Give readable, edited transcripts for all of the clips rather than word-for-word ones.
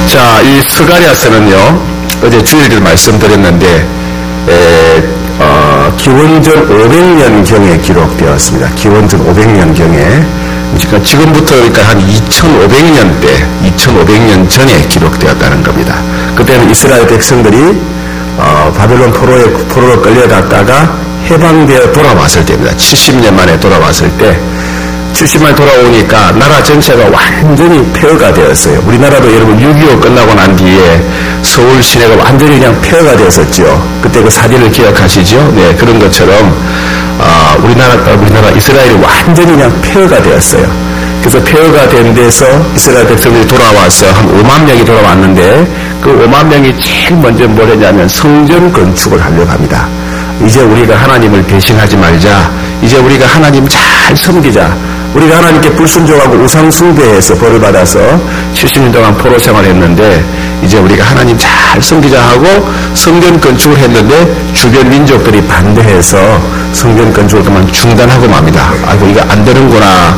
자, 이 스가랴서는요, 어제 주일들 말씀드렸는데, 기원전 500년경에 기록되었습니다. 기원전 500년경에, 그러니까 지금부터 그러니까 한 2500년 전에 기록되었다는 겁니다. 그때는 이스라엘 백성들이 바벨론 포로로 끌려갔다가 해방되어 돌아왔을 때입니다. 70년 만에 돌아왔을 때 70만 돌아오니까 나라 전체가 완전히 폐허가 되었어요. 우리나라도 여러분 6.25 끝나고 난 뒤에 서울 시내가 완전히 그냥 폐허가 되었었죠. 그때 그 사진을 기억하시죠? 네, 그런 것처럼 우리나라 이스라엘이 완전히 그냥 폐허가 되었어요. 그래서 폐허가 된 데서 이스라엘 백성들이 돌아와서 한 5만 명이 돌아왔는데 그 5만 명이 제일 먼저 뭘 했냐면 성전 건축을 하려고 합니다. 이제 우리가 하나님을 배신하지 말자. 이제 우리가 하나님 잘 섬기자. 우리가 하나님께 불순종하고 우상 숭배해서 벌을 받아서 70년 동안 포로 생활했는데 이제 우리가 하나님 잘 섬기자 하고 성전 건축을 했는데 주변 민족들이 반대해서 성전 건축을 그만 중단하고 맙니다. 아이고 이거 안 되는구나.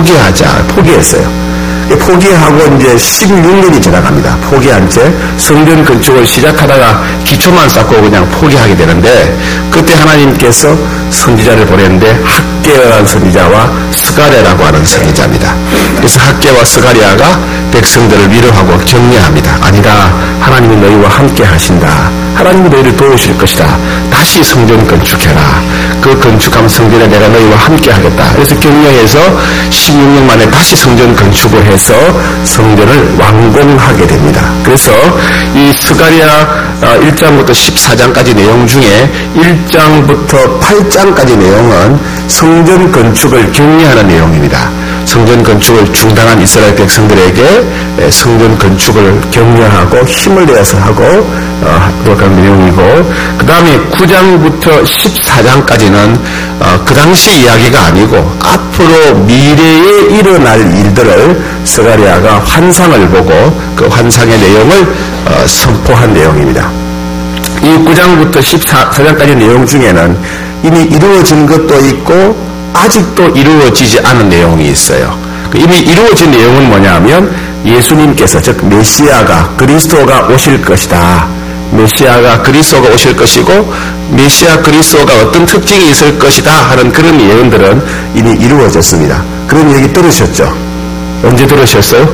포기했어요. 포기하고 이제 16년이 지나갑니다. 포기한 채 성전 건축을 시작하다가 기초만 쌓고 그냥 포기하게 되는데 그때 하나님께서 선지자를 보냈는데 학개라는 선지자와 스가랴라고 하는 선지자입니다. 그래서 학개와 스가랴가 백성들을 위로하고 격려합니다. 아니라 하나님이 너희와 함께 하신다. 하나님이 너희를 도우실 것이다. 다시 성전 건축해라. 그 건축한 성전에 내가 너희와 함께 하겠다. 그래서 격려해서 16년 만에 다시 성전 건축을 해서 성전을 완공하게 됩니다. 그래서 이 스가랴 1장부터 14장까지 내용 중에 1장부터 8장까지 내용은 성전 건축을 격려하는 내용입니다. 성전 건축을 중단한 이스라엘 백성들에게 성전 건축을 격려하고 힘을 내어서 하고 그런 내용이고 그 다음에 9장부터 14장까지는 그 당시 이야기가 아니고 앞으로 미래에 일어날 일들을 스가랴가 환상을 보고 그 환상의 내용을 선포한 내용입니다. 이 9장부터 14장까지 내용 중에는 이미 이루어진 것도 있고 아직도 이루어지지 않은 내용이 있어요. 이미 이루어진 내용은 뭐냐면 예수님께서 즉 메시아가 그리스도가 오실 것이다. 메시아가 그리스도가 오실 것이고 메시아 그리스도가 어떤 특징이 있을 것이다 하는 그런 예언들은 이미 이루어졌습니다. 그런 얘기 들으셨죠? 언제 들으셨어요?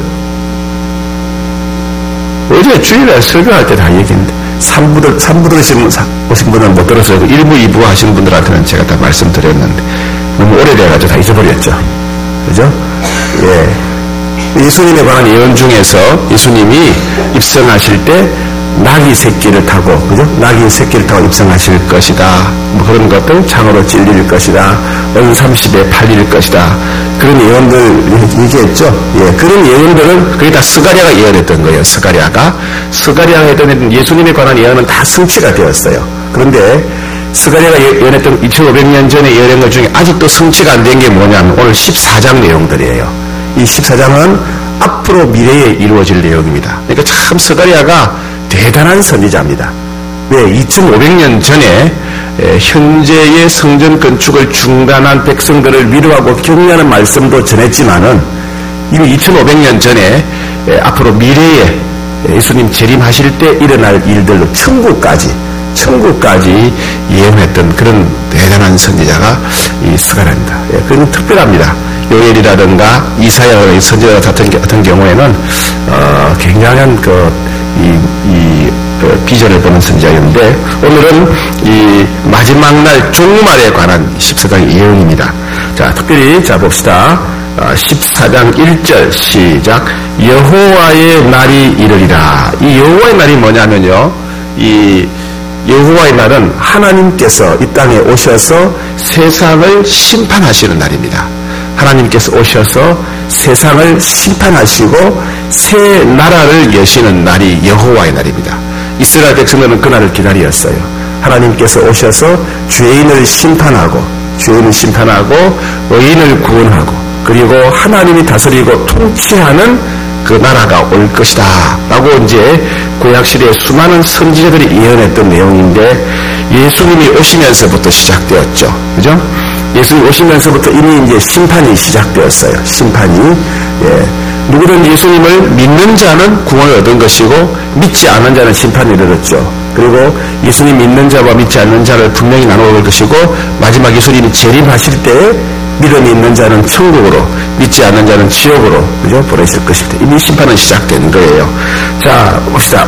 어제 주일에 설교할 때 다 얘기했는데 3부 들으신 분은 못 들었어요. 1부, 2부 하신 분들한테는 제가 다 말씀드렸는데 너무 오래돼가지고 다 잊어버렸죠. 그죠? 예. 예수님에 관한 예언 중에서 예수님이 입성하실 때 나귀 새끼를 타고, 그죠? 나귀 새끼를 타고 입성하실 것이다. 뭐 그런 것들, 창으로 찔릴 것이다. 은 30에 팔릴 것이다. 그런 예언들 얘기했죠? 예. 그런 예언들은, 그게 다 스가랴가 예언했던 거예요. 스가랴가 했던 예수님에 관한 예언은 다 성취가 되었어요. 그런데, 스가랴가 예언했던 2500년 전에 예언한 것 중에 아직도 성취가 안 된 게 뭐냐면 오늘 14장 내용들이에요. 이 14장은 앞으로 미래에 이루어질 내용입니다. 그러니까 참 스가랴가 대단한 선지자입니다. 왜? 2500년 전에 현재의 성전 건축을 중단한 백성들을 위로하고 격려하는 말씀도 전했지만은 이미 2500년 전에 앞으로 미래에 예수님 재림하실 때 일어날 일들로 천국까지 예언했던 그런 대단한 선지자가 이 스가랴입니다. 그건 특별합니다. 요엘이라든가 이사야의 선지자 같은 경우에는 굉장한 비전을 보는 선지자였는데 오늘은 이 마지막 날 종말에 관한 14장 예언입니다. 자, 특별히 자 봅시다. 14장 1절 시작. 여호와의 날이 이르리라. 이 여호와의 날이 뭐냐면요. 이 여호와의 날은 하나님께서 이 땅에 오셔서 세상을 심판하시는 날입니다. 하나님께서 오셔서 세상을 심판하시고 새 나라를 여시는 날이 여호와의 날입니다. 이스라엘 백성들은 그날을 기다렸어요. 하나님께서 오셔서 죄인을 심판하고 의인을 구원하고 그리고 하나님이 다스리고 통치하는 그 나라가 올 것이다 라고 이제 구약시대에 수많은 선지자들이 예언했던 내용인데 예수님이 오시면서부터 시작되었죠. 그죠? 예수님이 오시면서부터 이미 이제 심판이 시작되었어요. 심판이 누구든 예수님을 믿는 자는 구원을 얻은 것이고 믿지 않는 자는 심판에 이르렀죠. 그리고 예수님 믿는 자와 믿지 않는 자를 분명히 나누어 것이고 마지막 예수님이 재림하실 때에 믿음이 있는 자는 천국으로 믿지 않는 자는 지옥으로 그죠? 보내실 것입니다. 이미 심판은 시작된 거예요. 자 봅시다.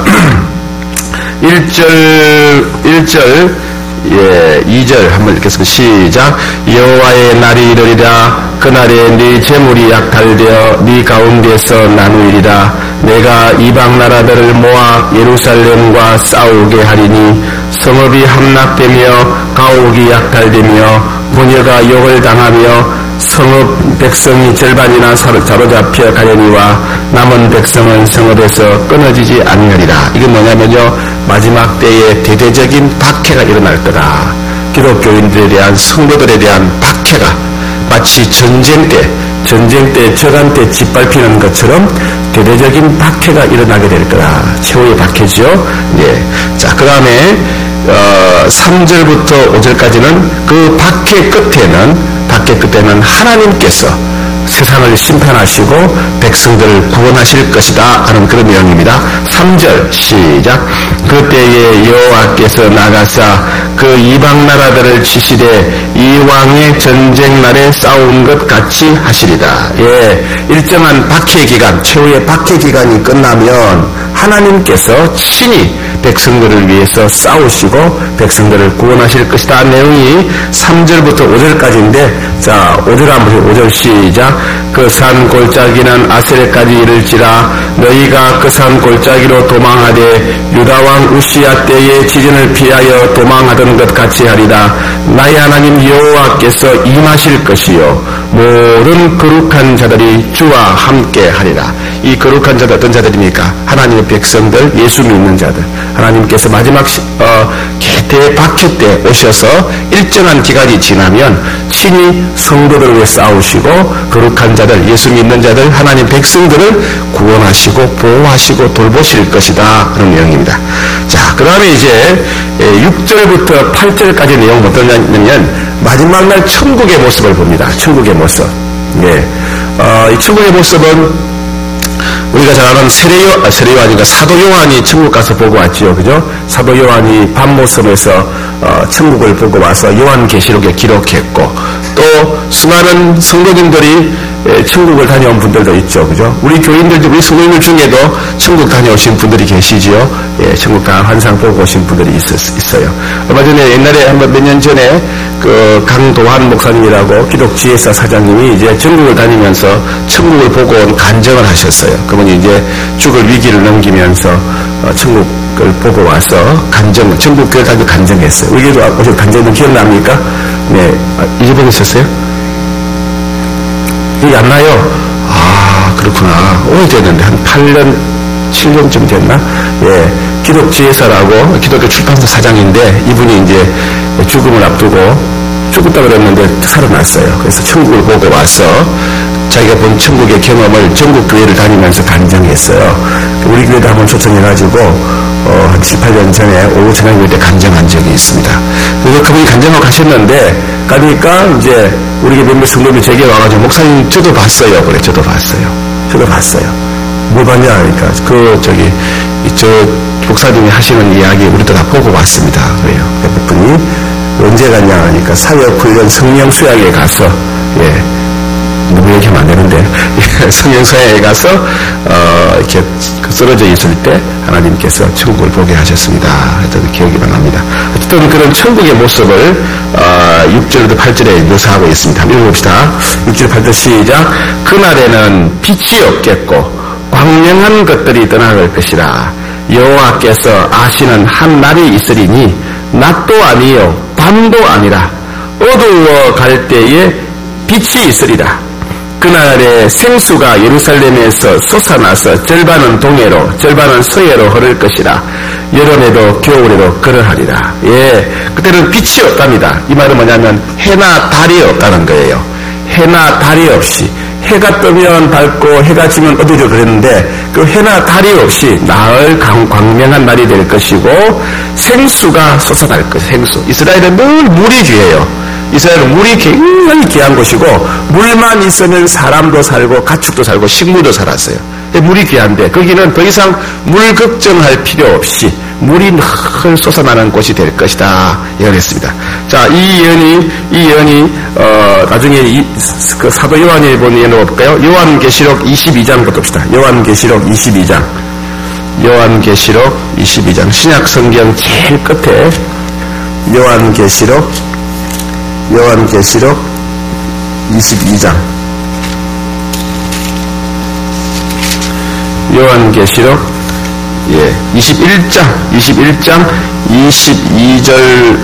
1절 2절 한번 읽겠습니다. 시작. 여호와의 날이 이르리라. 그날에 네 재물이 약탈되어 네 가운데서 나누이리라. 내가 이방 나라들을 모아 예루살렘과 싸우게 하리니 성읍이 함락되며 가옥이 약탈되며 부녀가 욕을 당하며 성읍 백성이 절반이나 사로잡혀 가려니와 남은 백성은 성읍에서 끊어지지 아니하리라. 이게 뭐냐면요, 마지막 때에 대대적인 박해가 일어날 거다. 기독교인들에 대한 성도들에 대한 박해가 마치 전쟁 때 저간 때 짓밟히는 것처럼 대대적인 박해가 일어나게 될 거다. 최후의 박해죠. 예. 자, 그 다음에 3절부터 5절까지는 그 박해 끝에는 하나님께서 세상을 심판하시고 백성들을 구원하실 것이다 하는 그런 내용입니다. 3절 시작. 그때에 여호와께서 나가사 그 이방 나라들을 치시되 이 왕의 전쟁 날에 싸운 것 같이 하시리다. 예, 일정한 박해 기간, 최후의 박해 기간이 끝나면 하나님께서 친히 백성들을 위해서 싸우시고 백성들을 구원하실 것이다. 내용이 3절부터 5절까지인데, 자 5절 한번 보세요. 5절 시작. 그 산 골짜기는 아세레까지 이를지라. 너희가 그 산 골짜기로 도망하되 유다왕 우시야 때의 지진을 피하여 도망하던 것 같이 하리라. 나의 하나님 여호와께서 임하실 것이요 모든 거룩한 자들이 주와 함께 하리라. 이 거룩한 자들 어떤 자들입니까? 하나님의 백성들, 예수 믿는 자들. 하나님께서 마지막 대박해 때 오셔서 일정한 기간이 지나면 친히 성도들을 위해 싸우시고 거룩한 자들, 예수 믿는 자들, 하나님 백성들을 구원하시고 보호하시고 돌보실 것이다 그런 내용입니다. 자, 그 다음에 이제 6절부터 8절까지 내용은 어떠냐면 마지막 날 천국의 모습을 봅니다. 천국의 모습. 예. 이 천국의 모습은 우리가 잘 아는 세례요한이니까 사도 요한이 천국 가서 보고 왔지요. 그죠? 사도 요한이 밤모섬에서 천국을 보고 와서 요한계시록에 기록했고, 또 수많은 성도님들이 천국을 다녀온 분들도 있죠. 그죠? 우리 교인들, 우리 성도님들 중에도 천국 다녀오신 분들이 계시지요. 예, 천국 다 환상 보고 오신 분들이 있어요. 얼마 전에 옛날에 한번 몇 년 전에 그 강도환 목사님이라고 기독지혜사 사장님이 이제 전국을 다니면서 천국을 보고 온 간증을 하셨어요. 그분이 이제 죽을 위기를 넘기면서 천국을 보고 와서 천국 교회 가서 간증했어요. 우리도 어제 간증은 기억납니까? 네, 잊어버리셨어요? 기억이 안 나요? 아, 그렇구나. 오래됐는데 한 8년 7년쯤 됐나? 예, 기독지혜사라고 기독교 출판사 사장인데 이분이 이제 죽음을 앞두고 죽었다 그랬는데 살아났어요. 그래서 천국을 보고 와서 자기가 본 천국의 경험을 전국 교회를 다니면서 간증했어요. 우리 교회도 한번 초청해가지고 한 7, 8년 전에 오후 저녁 때 간증한 적이 있습니다. 그래서 그분이 간증하고 가셨는데 가니까 이제 우리 교회 몇몇 성도들이 제게 와가지고 목사님 저도 봤어요. 그래, 저도 봤어요. 뭐 봤냐 하니까 저 목사님이 하시는 이야기 우리도 다 보고 왔습니다. 그래요. 그분이 언제 갔냐 하니까 사역훈련 성령수양에 가서, 예, 너무 얘기하면 안 되는데, 성령수양에 가서 이렇게 쓰러져 있을 때 하나님께서 천국을 보게 하셨습니다. 했던 기억이 납니다. 어쨌든 그런 천국의 모습을 6절부터 8절에 묘사하고 있습니다. 한번 읽어봅시다. 6절 8절 시작. 그날에는 빛이 없겠고 광명한 것들이 떠나갈 것이라. 여호와께서 아시는 한 날이 있으리니 낮도 아니요 밤도 아니라 어두워 갈 때에 빛이 있으리라. 그날에 생수가 예루살렘에서 솟아나서 절반은 동해로 절반은 서해로 흐를 것이라. 여름에도 겨울에도 그러하리라. 예, 그때는 빛이 없답니다. 이 말은 뭐냐면 해나 달이 없다는 거예요. 해나 달이 없이, 해가 뜨면 밝고 해가 지면 어두워져 그랬는데 그 해나 달이 없이 나흘 광명한 날이 될 것이고 생수가 솟아날 것이에요. 생수. 이스라엘은 늘 물이 귀해요. 이스라엘은 물이 굉장히 귀한 곳이고 물만 있으면 사람도 살고 가축도 살고 식물도 살았어요. 물이 귀한데 거기는 더 이상 물 걱정할 필요 없이 물이 늘 솟아나는 곳이 될 것이다 예언했습니다. 자, 이 예언이 나중에 그 사도 요한이 본 예언을 볼까요? 요한계시록 22장부터 봅시다. 요한계시록 22장 신약 성경 제일 끝에 요한계시록 22장 요한계시록 21장 22절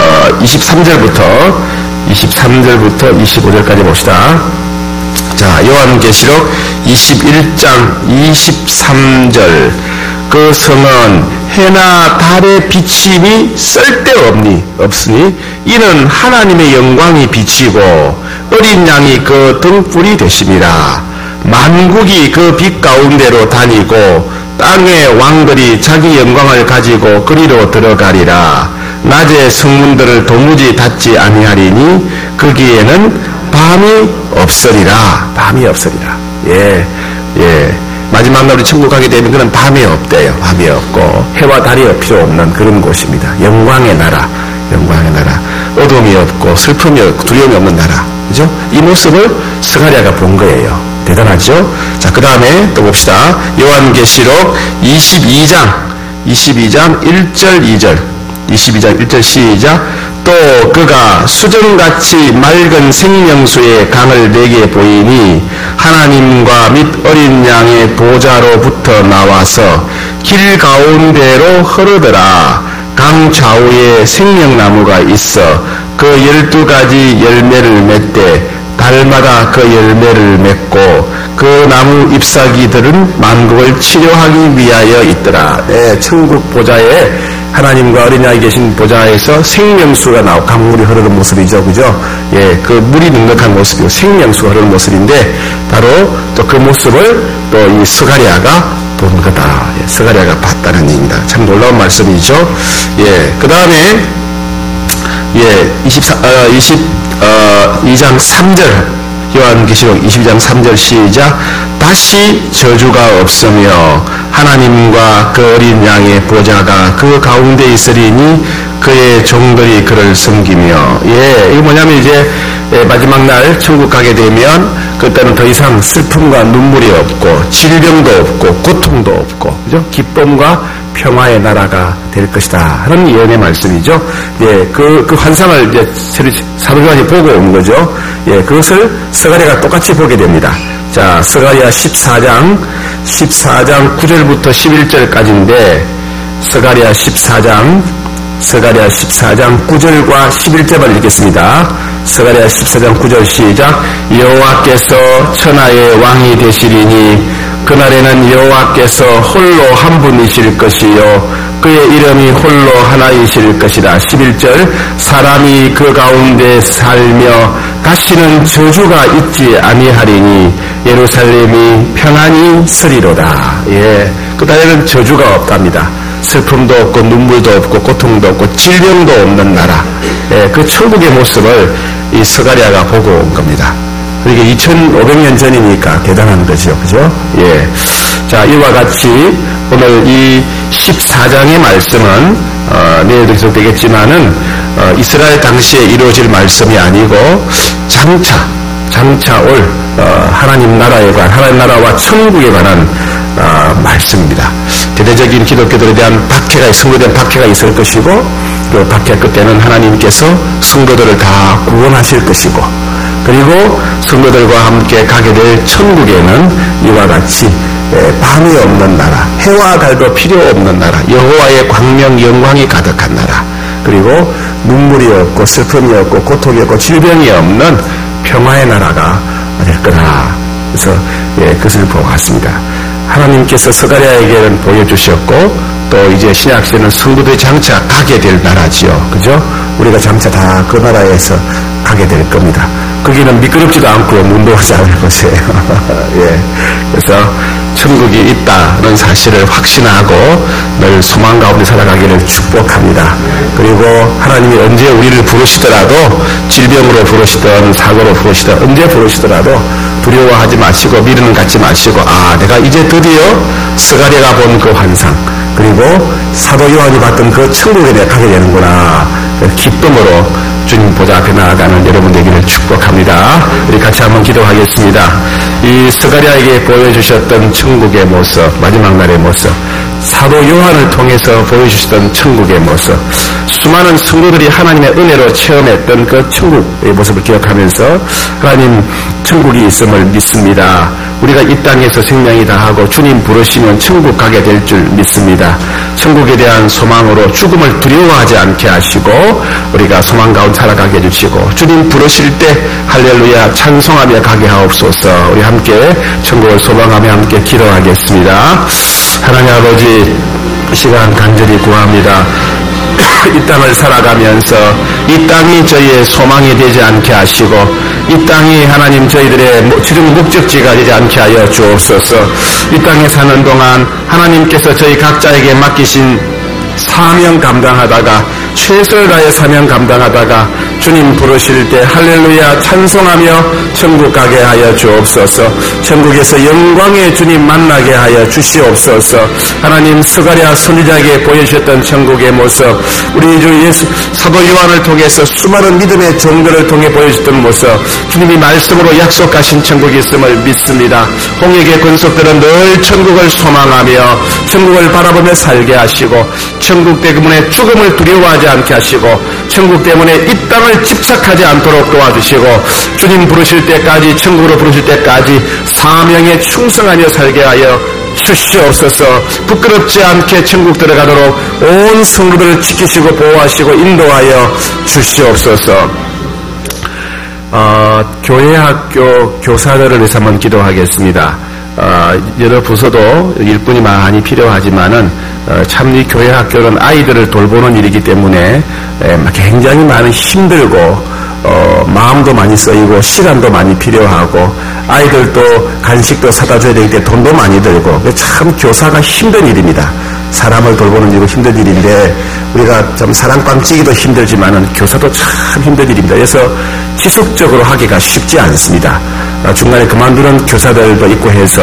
23절부터 25절까지 봅시다. 자, 요한계시록 21장 23절 그 성은 해나 달의 비침이 쓸데없으니 이는 하나님의 영광이 비치고 어린 양이 그 등불이 되심이라. 만국이 그 빛 가운데로 다니고 땅의 왕들이 자기 영광을 가지고 그리로 들어가리라. 낮에 성문들을 도무지 닫지 아니하리니 거기에는 밤이 없으리라. 예. 마지막 날 우리 천국 가게 되면 그는 밤이 없대요. 밤이 없고 해와 달이 필요 없는 그런 곳입니다. 영광의 나라. 어둠이 없고 슬픔이 없고 두려움이 없는 나라. 그죠? 이 모습을 스가랴가 본 거예요. 대단하죠? 자, 그 다음에 또 봅시다. 요한계시록 22장 1절 2절 22장 1절 시작. 또 그가 수정같이 맑은 생명수의 강을 내게 보이니 하나님과 및 어린 양의 보좌로부터 나와서 길 가운데로 흐르더라. 강 좌우에 생명나무가 있어 그 12가지 열매를 맺되 달마다 그 열매를 맺고 그 나무 잎사귀들은 만국을 치료하기 위하여 있더라. 네, 천국 보좌에 하나님과 어린 양이 계신 보좌에서 생명수가 나오고 강물이 흐르는 모습이죠. 그죠? 예, 그 물이 넉넉한 모습이고 생명수가 흐르는 모습인데 바로 또 그 모습을 또 이 스가랴가 본 거다. 예, 스가랴가 봤다는 얘기입니다. 참 놀라운 말씀이죠. 예, 그 다음에 22장 3절 요한계시록 22장 3절 시작. 다시 저주가 없으며 하나님과 그 어린 양의 보좌가 그 가운데 있으리니 그의 종들이 그를 섬기며. 예, 이게 뭐냐면 이제 마지막 날 천국 가게 되면 그때는 더 이상 슬픔과 눈물이 없고 질병도 없고 고통도 없고 그죠? 기쁨과 평화의 나라가 될 것이다 하는 예언의 말씀이죠. 예, 그 환상을 이제 사도 요한이 보고 온 거죠. 예, 그것을 스가랴가 똑같이 보게 됩니다. 자, 스가랴 14장 9절부터 11절까지인데 스가랴 14장 9절과 11절만 읽겠습니다. 스가랴 14장 9절 시작. 여호와께서 천하의 왕이 되시리니 그날에는 여호와께서 홀로 한 분이실 것이요 그의 이름이 홀로 하나이실 것이다. 11절. 사람이 그 가운데 살며 다시는 저주가 있지 아니하리니 예루살렘이 평안히 서리로다. 예, 그날에는 저주가 없답니다. 슬픔도 없고 눈물도 없고 고통도 없고 질병도 없는 나라. 예, 그 천국의 모습을 이 스가랴가 보고 온 겁니다. 이게 2500년 전이니까 대단한 거죠. 그죠? 예. 자, 이와 같이 오늘 이 14장의 말씀은 내일도 계속되겠지만은 이스라엘 당시에 이루어질 말씀이 아니고 장차 올 하나님 나라에 관한 하나님 나라와 천국에 관한 말씀입니다. 대대적인 기독교들에 대한 박해가 성도에 대한 박해가 있을 것이고 그 박해 끝에는 하나님께서 성도들을 다 구원하실 것이고 그리고 성도들과 함께 가게 될 천국에는 이와 같이 밤이 없는 나라, 해와 달도 필요 없는 나라, 여호와의 광명 영광이 가득한 나라, 그리고 눈물이 없고 슬픔이 없고 고통이 없고 질병이 없는 평화의 나라가 될 거다. 그래서 그것을 보았습니다. 하나님께서 스가랴에게는 보여주셨고 또 이제 신약시대는 성도들이 장차 가게 될 나라지요. 그죠? 우리가 장차 다 그 나라에서 가게 될 겁니다. 거기는 미끄럽지도 않고 문도 오지 않을 것이에요. 예. 그래서 천국이 있다는 사실을 확신하고 늘 소망 가운데 살아가기를 축복합니다. 그리고 하나님이 언제 우리를 부르시더라도 질병으로 부르시든 사고로 부르시든 언제 부르시더라도 두려워하지 마시고 미련을 갖지 마시고 내가 이제 드디어 스가랴가 본 그 환상 그리고 사도 요한이 봤던 그 천국에 내가 가게 되는구나 기쁨으로 주님 보좌 앞에 나아가는 여러분 되기를 축복합니다. 우리 같이 한번 기도하겠습니다. 이 스가랴에게 보여주셨던 천국의 모습, 마지막 날의 모습, 사도 요한을 통해서 보여주셨던 천국의 모습, 수많은 성도들이 하나님의 은혜로 체험했던 그 천국의 모습을 기억하면서 하나님 천국이 있음을 믿습니다. 우리가 이 땅에서 생명이 다하고 주님 부르시면 천국 가게 될 줄 믿습니다. 천국에 대한 소망으로 죽음을 두려워하지 않게 하시고 우리가 소망 가운데 살아가게 해주시고 주님 부르실 때 할렐루야 찬송하며 가게 하옵소서. 우리 함께 천국을 소망하며 함께 기도하겠습니다. 하나님 아버지 시간 간절히 구합니다. 이 땅을 살아가면서 이 땅이 저희의 소망이 되지 않게 하시고 이 땅이 하나님 저희들의 최종 목적지가 되지 않게 하여 주옵소서. 이 땅에 사는 동안 하나님께서 저희 각자에게 맡기신 사명 감당하다가 최선을 다해 사명 감당하다가 주님 부르실 때 할렐루야 찬송하며 천국 가게 하여 주옵소서. 천국에서 영광의 주님 만나게 하여 주시옵소서. 하나님 스가랴 선지자에게 보여주셨던 천국의 모습, 우리 주 예수 사도 요한을 통해서 수많은 믿음의 종들을 통해 보여주셨던 모습, 주님이 말씀으로 약속하신 천국이 있음을 믿습니다. 홍역의 권속들은 늘 천국을 소망하며 천국을 바라보며 살게 하시고 천국 때문에 죽음을 두려워하지 않게 하시고 천국 때문에 이 땅을 집착하지 않도록 도와주시고 주님 부르실 때까지 천국으로 부르실 때까지 사명에 충성하며 살게 하여 주시옵소서. 부끄럽지 않게 천국 들어가도록 온 성도들을 지키시고 보호하시고 인도하여 주시옵소서. 교회학교 교사들을 위해서 한번 기도하겠습니다. 여러 부서도 일꾼이 많이 필요하지만은 참 이 교회 학교는 아이들을 돌보는 일이기 때문에 굉장히 많은 힘들고 마음도 많이 쓰이고 시간도 많이 필요하고 아이들도 간식도 사다 줘야 되기 때문에 돈도 많이 들고 참 교사가 힘든 일입니다. 사람을 돌보는 일이고 힘든 일인데 우리가 좀 사랑방 찌기도 힘들지만은 교사도 참 힘든 일입니다. 그래서 지속적으로 하기가 쉽지 않습니다. 중간에 그만두는 교사들도 있고 해서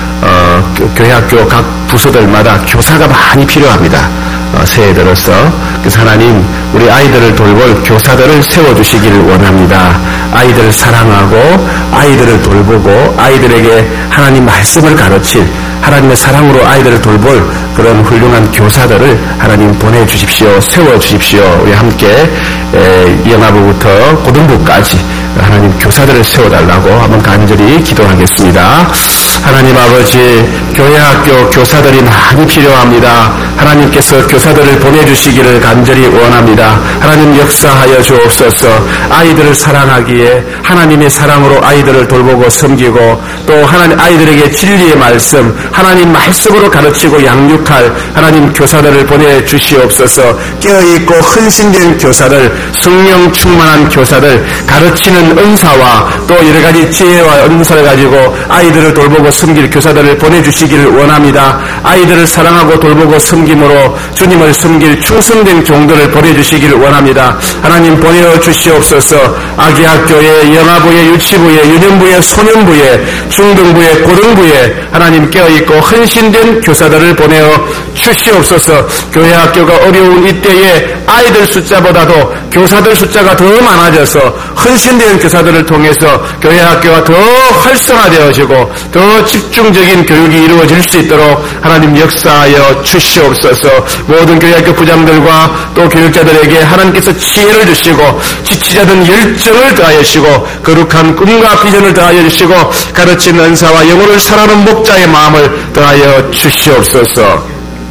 교회학교 각 부서들마다 교사가 많이 필요합니다. 새해 들어서 그래서 하나님 우리 아이들을 돌볼 교사들을 세워주시기를 원합니다. 아이들을 사랑하고 아이들을 돌보고 아이들에게 하나님 말씀을 가르칠 하나님의 사랑으로 아이들을 돌볼 그런 훌륭한 교사들을 하나님 보내주십시오. 세워주십시오. 우리 함께 영아부부터 고등부까지 하나님 교사들을 세워달라고 한번 간절히 기도하겠습니다. 하나님 아버지 교회학교 교사들이 많이 필요합니다. 하나님께서 교사들을 보내주시기를 간절히 원합니다. 하나님 역사하여 주옵소서. 아이들을 사랑하기에 하나님의 사랑으로 아이들을 돌보고 섬기고 또 하나님 아이들에게 진리의 말씀 하나님 말씀으로 가르치고 양육할 하나님 교사들을 보내주시옵소서. 깨어있고 헌신된 교사들 성령 충만한 교사들 가르치는 은사와 또 여러가지 지혜와 은사를 가지고 아이들을 돌보고 섬길 교사들을 보내주시기를 원합니다. 아이들을 사랑하고 돌보고 섬김으로 주님을 섬길 충성된 종들을 보내주시기를 원합니다. 하나님 보내주시옵소서. 아기학교에 영아부에 유치부에 유년부에 소년부에 중등부에 고등부에 하나님 깨어있고 헌신된 교사들을 보내어 주시옵소서. 교회학교가 어려운 이때에 아이들 숫자보다도 교사들 숫자가 더 많아져서 헌신된 교사들을 통해서 교회학교가 더 활성화되어지고 더 집중적인 교육이 이루어질 수 있도록 하나님 역사하여 주시옵소서. 모든 교회학교 부장들과 또 교육자들에게 하나님께서 지혜를 주시고 지치자든 열정을 더하여 주시고 거룩한 꿈과 비전을 더하여 주시고 가르치는 은사와 영혼을 사랑하는 목자의 마음을 더하여 주시옵소서.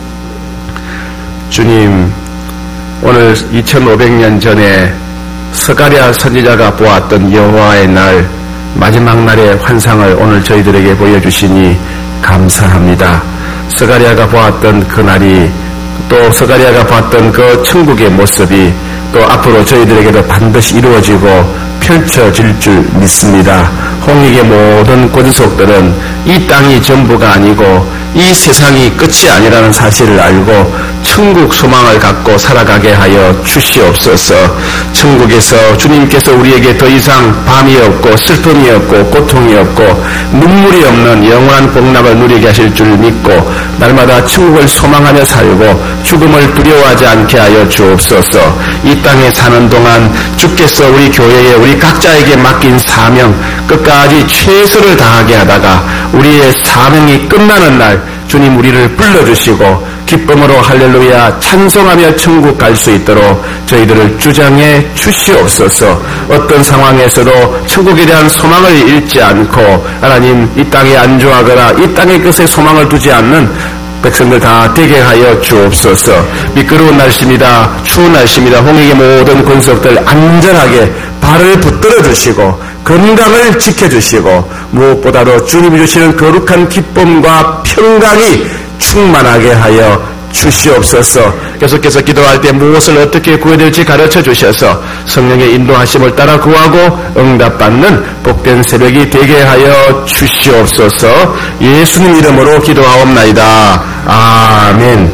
주님, 오늘 2500년 전에 스가랴 선지자가 보았던 여호와의 날 마지막 날의 환상을 오늘 저희들에게 보여주시니 감사합니다. 스가랴가 보았던 그 날이 또 스가랴가 봤던 그 천국의 모습이 또 앞으로 저희들에게도 반드시 이루어지고 펼쳐질 줄 믿습니다. 홍익의 모든 권속들은 이 땅이 전부가 아니고 이 세상이 끝이 아니라는 사실을 알고 천국 소망을 갖고 살아가게 하여 주시옵소서. 천국에서 주님께서 우리에게 더 이상 밤이 없고 슬픔이 없고 고통이 없고 눈물이 없는 영원한 복락을 누리게 하실 줄 믿고 날마다 천국을 소망하며 살고 죽음을 두려워하지 않게 하여 주옵소서. 이 땅에 사는 동안 주께서 우리 교회에 우리 각자에게 맡긴 사명 끝까지 최선을 다하게 하다가 우리의 사명이 끝나는 날 주님 우리를 불러주시고 기쁨으로 할렐루야 찬송하며 천국 갈 수 있도록 저희들을 주장해 주시옵소서. 어떤 상황에서도 천국에 대한 소망을 잃지 않고 하나님 이 땅에 안주하거나 이 땅의 것에 소망을 두지 않는 백성들 다 되게 하여 주옵소서. 미끄러운 날씨입니다. 추운 날씨입니다. 홍익의 모든 권속들 안전하게 발을 붙들어 주시고 건강을 지켜주시고 무엇보다도 주님이 주시는 거룩한 기쁨과 평강이 충만하게 하여 주시옵소서. 계속해서 기도할 때 무엇을 어떻게 구해야 될지 가르쳐 주셔서 성령의 인도하심을 따라 구하고 응답받는 복된 새벽이 되게 하여 주시옵소서. 예수님 이름으로 기도하옵나이다. 아멘.